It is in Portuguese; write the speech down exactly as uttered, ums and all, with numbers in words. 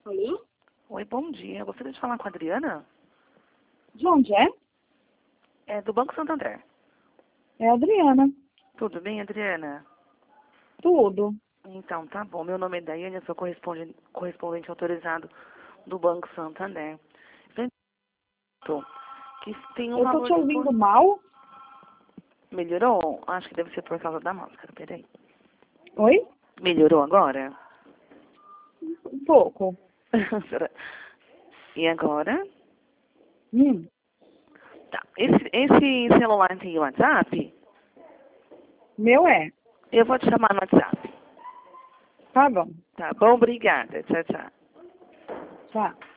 Alô? Oi, bom dia. Eu gostaria de falar com a Adriana. De onde é? É do Banco Santander. É a Adriana. Tudo bem, Adriana? Tudo. Então, tá bom. Meu nome é Daiane, eu sou correspondente, correspondente autorizado do Banco Santander. Então, que tem um Eu tô valor te de... ouvindo mal? Melhorou? Acho que deve ser por causa da máscara. Peraí. Oi? Melhorou agora? Um pouco. Será? E agora? Hum. Tá. Esse, esse celular tem WhatsApp? Meu é. Eu vou te chamar no WhatsApp. Tá bom. Tá bom? Obrigada. Tchau, tchau. Tchau.